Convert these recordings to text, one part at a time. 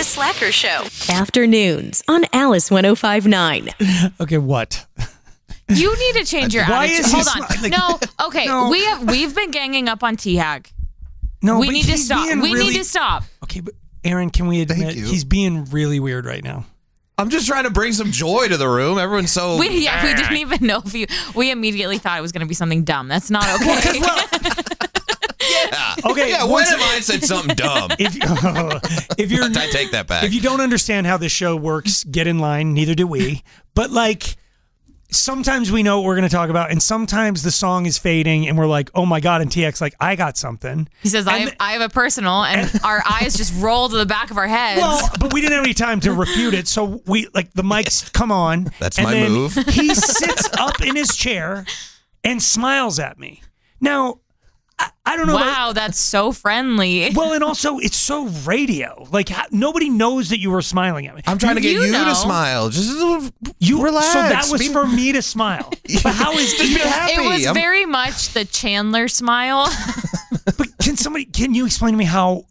The Slacker Show. Afternoons on Alice 105.9. Okay, what? You need to change your Why attitude. is he Hold on. No, okay. No. We've been ganging up on T-Hag. No, We but need to he's stop. being We really- need to stop. Okay, but Aaron, can we admit you. he's being really weird right now? I'm just trying to bring some joy to the room. Everyone's so... We didn't even know if you. We immediately thought it was going to be something dumb. That's not okay. Yeah. Okay, Yeah, when once- have I said something dumb? If you're, I take that back. if you don't understand how this show works, get in line. Neither do we. But like, sometimes we know what we're going to talk about, and sometimes the song is fading, and we're like, "Oh my god!" And TX like, "I got something." He says, I have a personal, and our eyes just roll to the back of our heads. Well, but we didn't have any time to refute it, so we like the mics come on. That's and my then move. He sits up in his chair and smiles at me. Now, I don't know. Wow, that's so friendly. Well, and also it's so radio. Like nobody knows that you were smiling at me. I'm trying to get You you know. to smile. Just You relax. So that was Be- for me to smile. But how is Just be happy. It was I'm- very much the Chandler smile. But can you explain to me how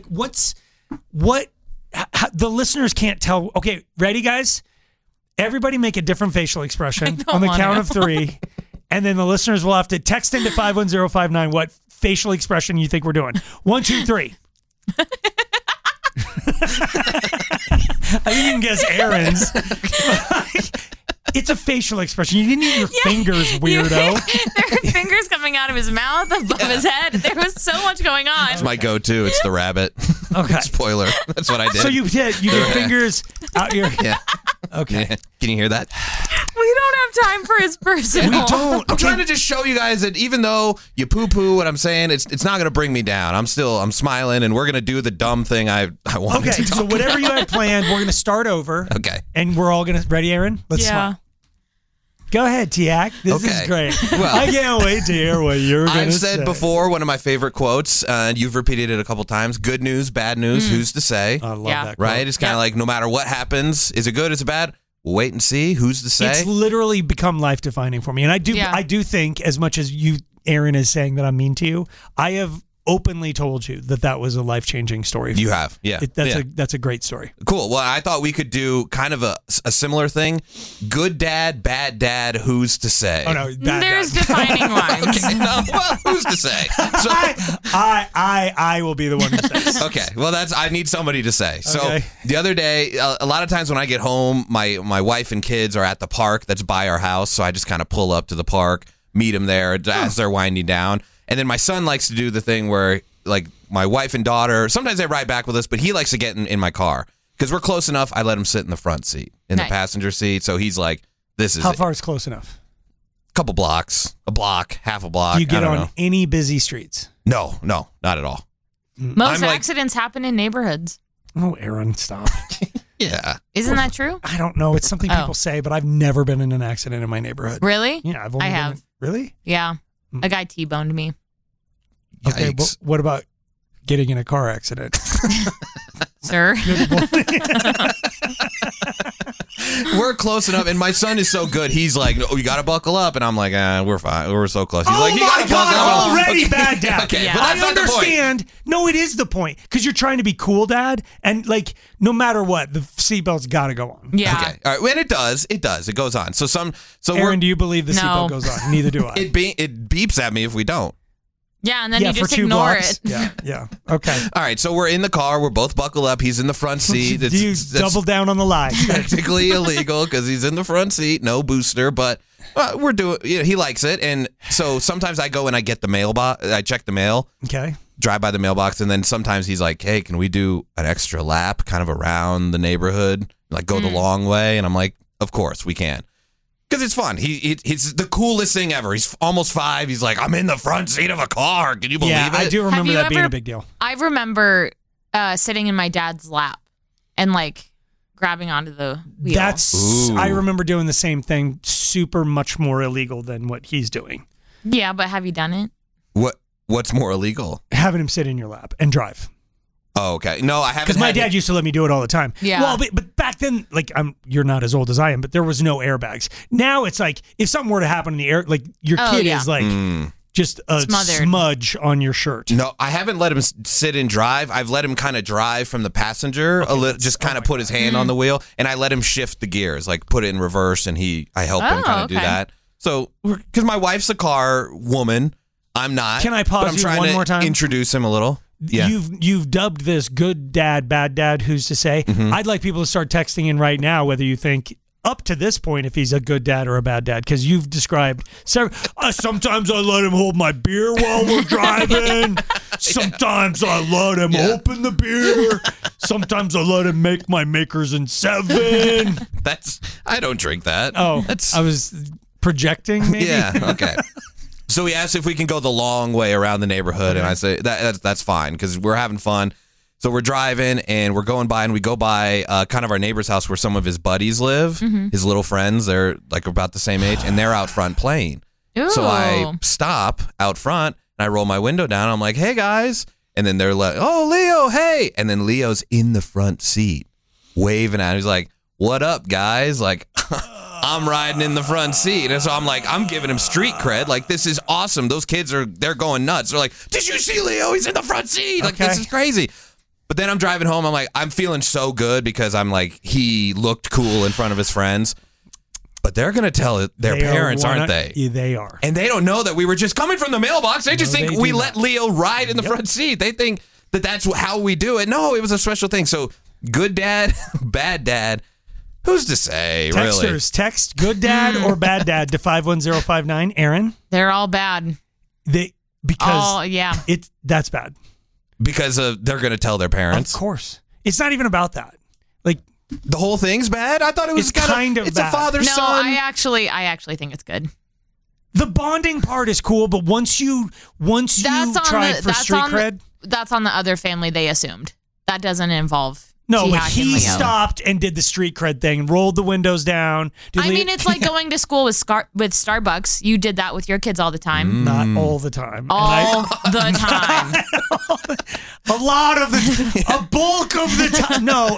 how, the listeners can't tell? Okay, ready, guys? Everybody make a different facial expression on the wanna count know. of 3, and then the listeners will have to text into 51059 what facial expression you think we're doing. 1, 2, 3. I didn't even guess Aaron's. It's a facial expression. You didn't use your fingers, weirdo. There were fingers coming out of his mouth, above his head. There was so much going on. It's my go-to. It's the rabbit. Okay. Spoiler. That's what I did. So you did fingers out your. Yeah. Okay. Yeah. Can you hear that? We don't have time for his personal. We don't. I'm trying to just show you guys that even though you poo-poo what I'm saying, it's not going to bring me down. I'm smiling, and we're going to do the dumb thing I wanted Okay, to talk so whatever you had planned, we're going to start over. Okay. And we're all going to. Ready, Aaron? Let's smile. Go ahead, Tiak. This is Okay. great. Well- I can't wait to hear what you're going to say. I've said before, one of my favorite quotes, and you've repeated it a couple times, good news, bad news, who's to say? I love Yeah. that quote. Right? It's kind of like no matter what happens, is it good, is it bad? We'll wait and see. Who's to say? It's literally become life defining for me. And I do think, as much as you, Aaron, is saying that I'm mean to you, I have openly told you that was a life changing story. You have, yeah. That's a great story. Cool. Well, I thought we could do kind of a similar thing. Good dad, bad dad, who's to say? Oh no, There's defining lines. Okay, no, well, who's to say? So, I will be the one who says. okay, well, I need somebody to say. So Okay. the other day, a lot of times when I get home, my wife and kids are at the park that's by our house, so I just kind of pull up to the park, meet them there as they're winding down. And then my son likes to do the thing where, like, my wife and daughter, sometimes they ride back with us, but he likes to get in my car. Because we're close enough, I let him sit in the front seat, in Nice. the passenger seat. So he's like, this is How it. far is close enough? Couple blocks, a block, half a block. Do you get I don't on know. any busy streets? No, not at all. Most I'm like- accidents happen in neighborhoods. Oh, Aaron, stop. Yeah. Isn't that true? I don't know. It's something Oh. people say, but I've never been in an accident in my neighborhood. Really? Yeah, I've only I been have. in- really? Yeah. A guy T-boned me. Okay, Yikes. what about getting in a car accident? Sir. We're close enough, and my son is so good. He's like, "Oh, you got to buckle up," and I'm like, "We're fine. We're so close." He's like, "You got to buckle up." already Okay. bad dad. Okay, Yeah. but that's I not the point. understand. No, it is the point because you're trying to be cool, Dad, and like no matter what, the seatbelt's got to go on. Yeah. Okay, all right. When it does, it goes on. So Aaron, do you believe the No. seatbelt goes on? Neither do I. it beeps at me if we don't. Yeah, and then yeah, you just for 2 ignore blocks. it. Yeah. Okay. All right, so we're in the car. We're both buckled up. He's in the front seat. Do you double down on the lie? technically illegal because he's in the front seat, no booster, but we're doing. He likes it, and so sometimes I go and I get the mailbox. I check the mail, Okay. drive by the mailbox, and then sometimes he's like, "Hey, can we do an extra lap, kind of around the neighborhood, like go the long way?" And I'm like, "Of course we can." Because it's fun. He's the coolest thing ever. He's almost 5. He's like, I'm in the front seat of a car. Can you believe Yeah, it? I do remember you that being ever- a big deal. I remember sitting in my dad's lap and like grabbing onto the wheel. Ooh. I remember doing the same thing, super much more illegal than what he's doing. Yeah, but have you done it? What's more illegal? Having him sit in your lap and drive. Oh, okay. No, I haven't. Because my had dad used to let me do it all the time. Yeah. Well, but back then, like, you're not as old as I am, but there was no airbags. Now it's like if something were to happen in the air, like your Oh, kid yeah. is like just a Smothered. smudge on your shirt. No, I haven't let him sit and drive. I've let him kind of drive from the passenger a little, just kind of put his hand on the wheel, and I let him shift the gears, like put it in reverse, and I help him kind of do that. So, because my wife's a car woman, I'm not. Can I pause but I'm you trying one to more time? Introduce him a little. Yeah. You've dubbed this good dad, bad dad. Who's to say? I'd like people to start texting in right now whether you think up to this point if he's a good dad or a bad dad, because you've described sometimes I let him hold my beer while we're driving. Sometimes I let him open the beer. Sometimes I let him make my Makers in 7. I don't drink that. Oh, I was projecting maybe. Yeah, okay. So he asked if we can go the long way around the neighborhood, and I say that's fine because we're having fun. So we're driving and we're going by, and we go by kind of our neighbor's house where some of his buddies live, his little friends. They're like about the same age, and they're out front playing. Ooh. So I stop out front and I roll my window down. I'm like, "Hey guys," and then they're like, "Oh, Leo, hey!" And then Leo's in the front seat, waving at him. He's like, "What up, guys?" Like. I'm riding in the front seat. And so I'm like, I'm giving him street cred. Like, this is awesome. Those kids they're going nuts. They're like, did you see Leo? He's in the front seat. Like, this is crazy. But then I'm driving home. I'm like, I'm feeling so good because I'm like, he looked cool in front of his friends. But they're going to tell their parents, aren't they? Yeah, they are. And they don't know that we were just coming from the mailbox. They just think we let Leo ride in the front seat. They think that that's how we do it. No, it was a special thing. So, good dad, bad dad. Who's to say, really? Texters, text good dad or bad dad to 51059. Aaron? They're all bad. That's bad. Because they're going to tell their parents. Of course. It's not even about that. Like, the whole thing's bad? I thought it was kind of it's bad. A father-son. No, I actually think it's good. The bonding part is cool, but once you tried for street cred. That's on the other family they assumed. That doesn't involve No, but T-Hack and he Leo. stopped and did the street cred thing, rolled the windows down. It's like going to school with Starbucks. You did that with your kids all the time. Not all the time. All the time. A bulk of the time. No,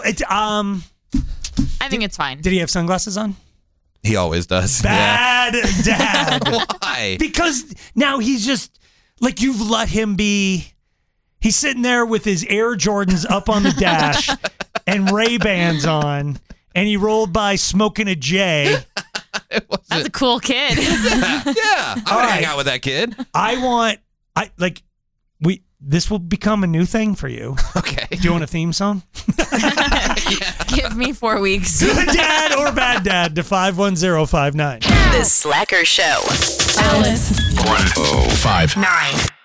I think it's fine. Did he have sunglasses on? He always does. Bad dad. Why? Because now he's just, like, you've let him be. He's sitting there with his Air Jordans up on the dash and Ray-Bans on, and he rolled by smoking a J. That's a cool kid. Yeah. I would hang out with that kid. This will become a new thing for you. Okay. Do you want a theme song? Give me 4 weeks. Good dad or bad dad to 51059. The Slacker Show. Alice 1059.